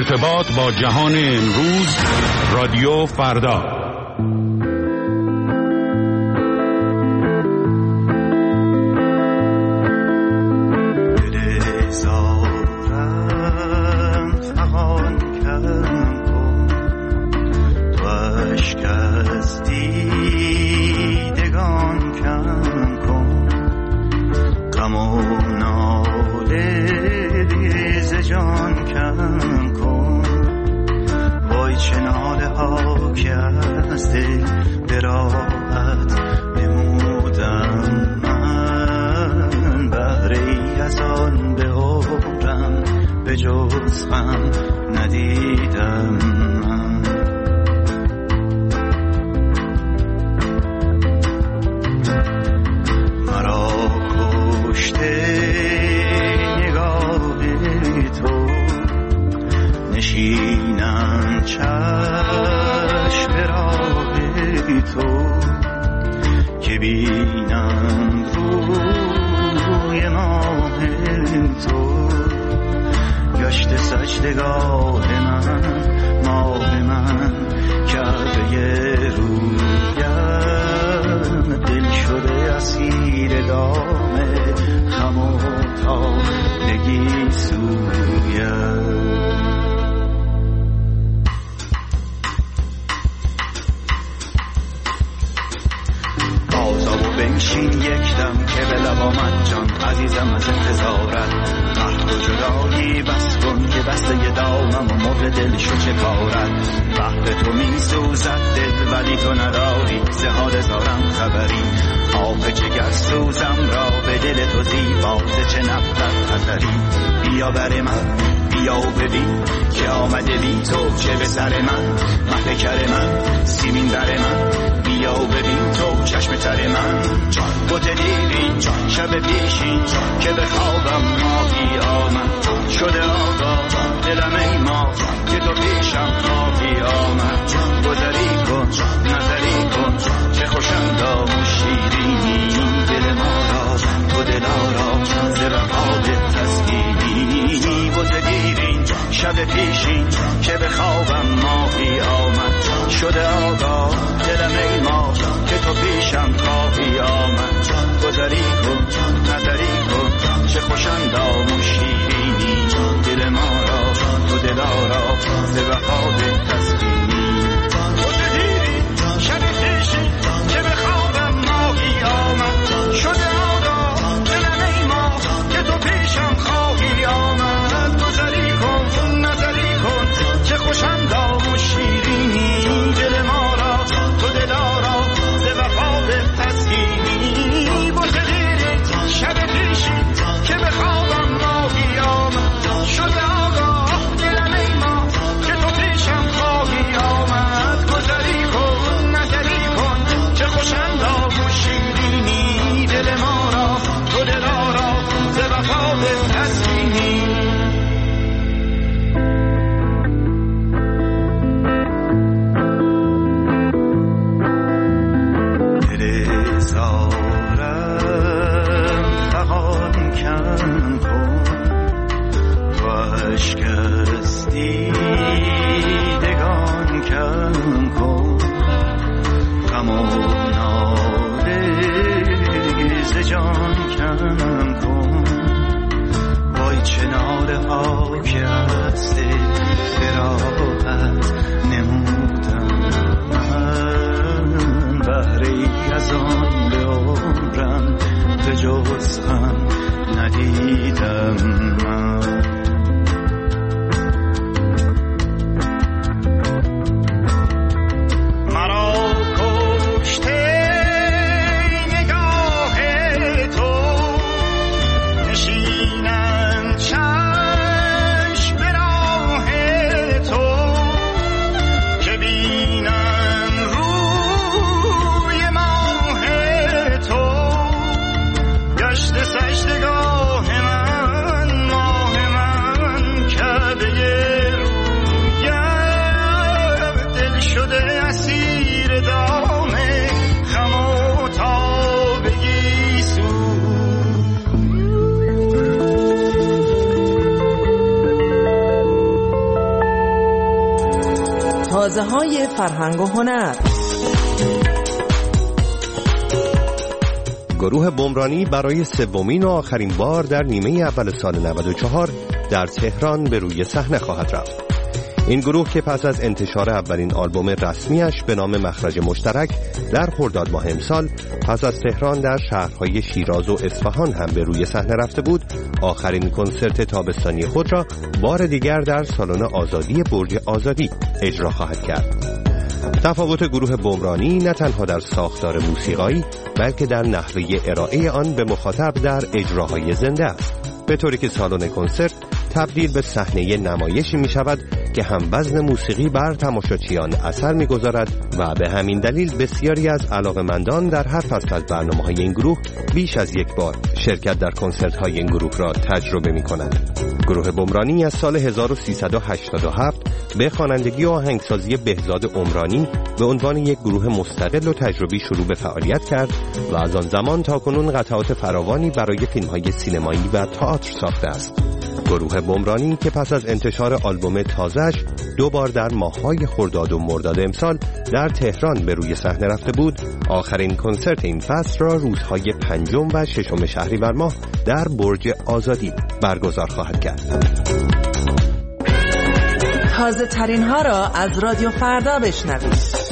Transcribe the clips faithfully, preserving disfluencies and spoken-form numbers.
ارتباط با جهان امروز، رادیو فردا. چشم به راه تازه‌های فرهنگ و هنر. گروه بمرانی برای سومین و آخرین بار در نیمه اول سال نود و چهار در تهران به روی صحنه خواهد رفت. این گروه که پس از انتشار اولین آلبوم رسمیش به نام مخرج مشترک در خرداد ماه امسال پس از تهران در شهرهای شیراز و اصفهان هم به روی صحنه رفته بود، آخرین کنسرت تابستانی خود را بار دیگر در سالن آزادی برج آزادی اجرا خواهد کرد. تفاوت گروه بمرانی نه تنها در ساختار موسیقایی بلکه در نحوه ارائه آن به مخاطب در اجراهای زنده است، به طوری که سالن کنسرت تبدیل به صحنه نمایشی می شود که هم وزن موسیقی بر تماشاچیان اثر می گذارد و به همین دلیل بسیاری از علاقه‌مندان در هر فصل از برنامه‌های این گروه بیش از یک بار شرکت در کنسرت‌های این گروه را تجربه می کنند. گروه بمرانی از سال هزار و سیصد و هشتاد و هفت به خوانندگی و آهنگسازی بهزاد عمرانی به عنوان یک گروه مستقل و تجربی شروع به فعالیت کرد و از آن زمان تا کنون قطعات فراوانی برای فیلم‌های سینمایی و تئاتر ساخته است. گروه بمرانی که پس از انتشار آلبوم تازه‌اش دو بار در ماه‌های خرداد و مرداد امسال در تهران به روی صحنه رفته بود، آخرین کنسرت این فصل را روزهای پنجم و ششم شهریور ماه در برج آزادی برگزار خواهد کرد. تازه ترین ها را از رادیو فردا بشنوید.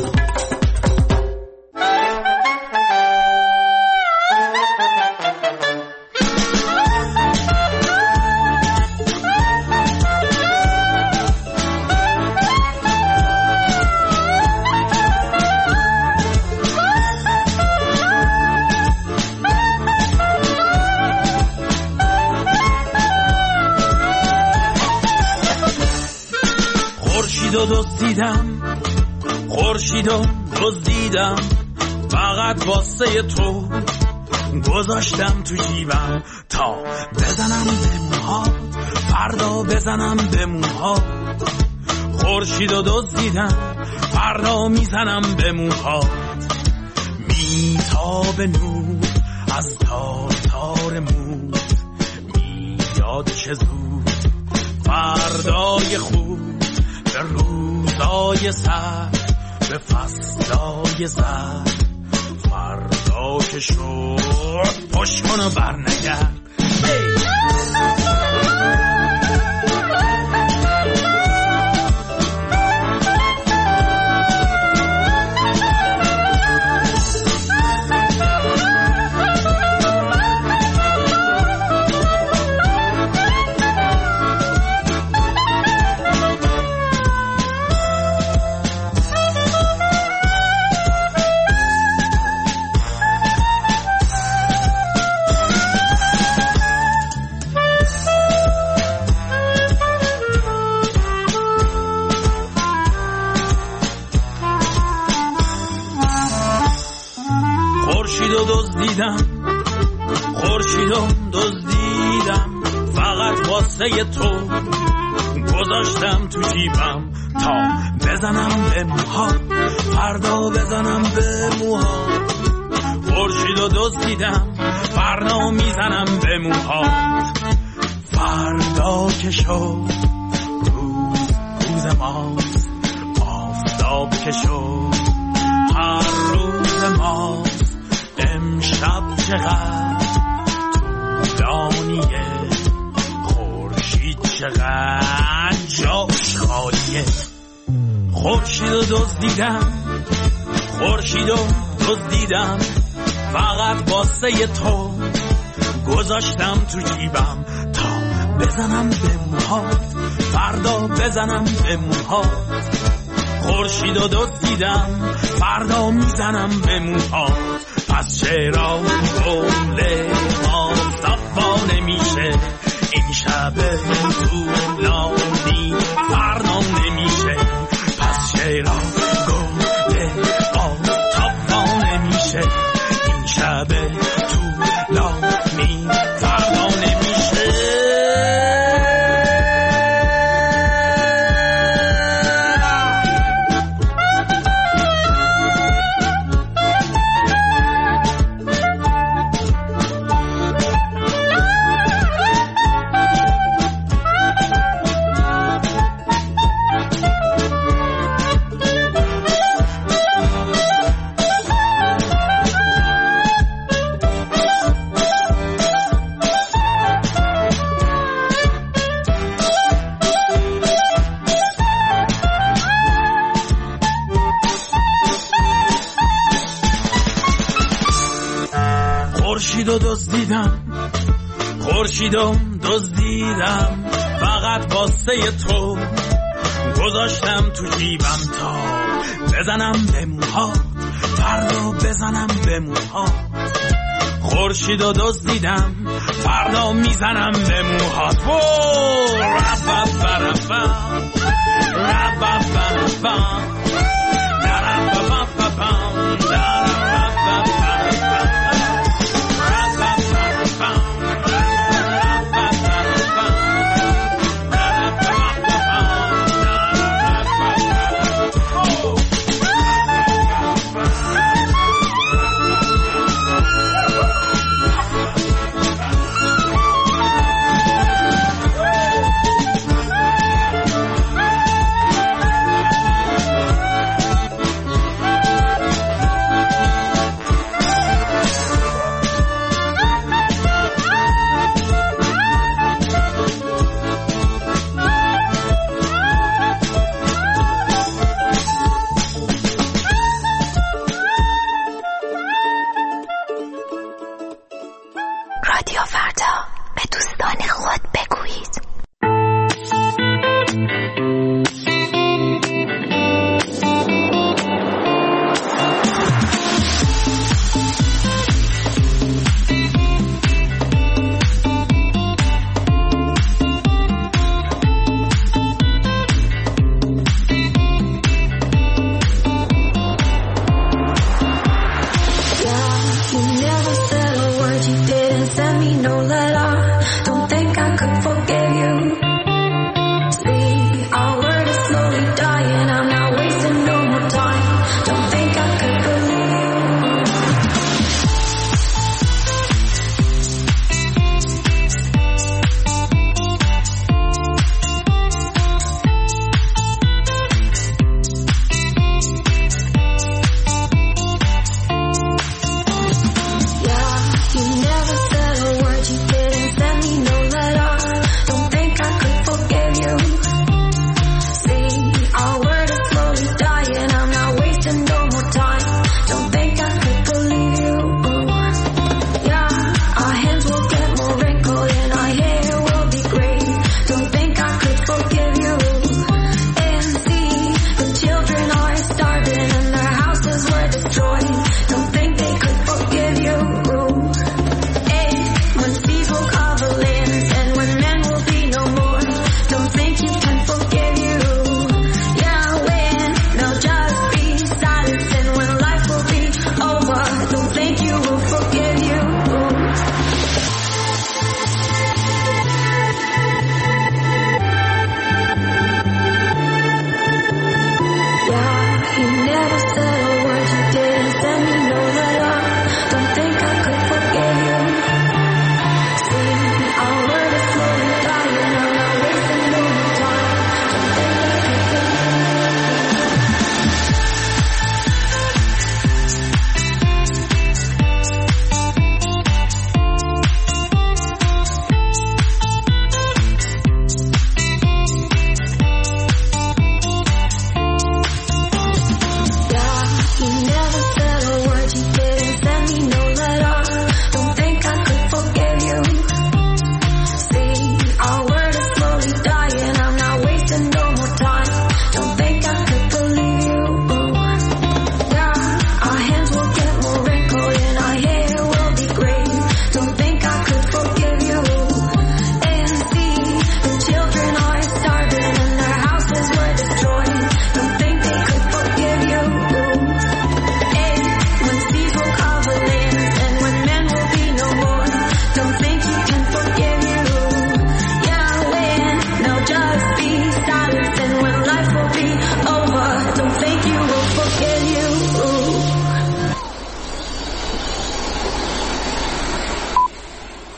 دزدیدم خورشیدو دزدیدم فقط واسه تو گذاشتم تو جیبم تا بزنم به موها فردا بزنم به موها خورشیدو دزدیدم فردا میزنم به موها میتاب نور از تار تار مو میاد چه زود فردای خوب به روزای سر به فصلای زر فردا که شد پشت کن و برنگرد خورشیدو دزدیدم فقط واسه تو گذاشتم تو جیبم تا بزنم به موها فردا بزنم به موها خورشیدو دزدیدم فردا میزنم به موها فردا که شد روز روز ماست آفتاب که شد هر روز ماست امشب چقدر طولانیه خورشید چقدر جاش خالیه خورشیدو دزدیدم خورشیدو دزدیدم فقط واسه تو گذاشتم تو جیبم تا بزنم به موهات فردا بزنم به موهات خورشیدو دزدیدم فردا میزنم به موهات پس چرا گله آفتاب نمیشه این شب طولانی فردا نمیشه پس چرا گله آفتاب نمیشه این شب طولانی فردا نمیشه دزدیدم، خورشیدو دزدیدم، فقط واسه تو گذاشتم تو جیبم تا بزنم به موهات، فردا بزنم به موهات. خورشیدو دزدیدم، فردا میزنم به موهات. و ربا بربا ربا بربا رادیو فردا، به دوستان خود بگویید.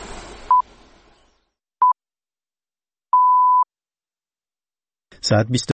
ساعت بیست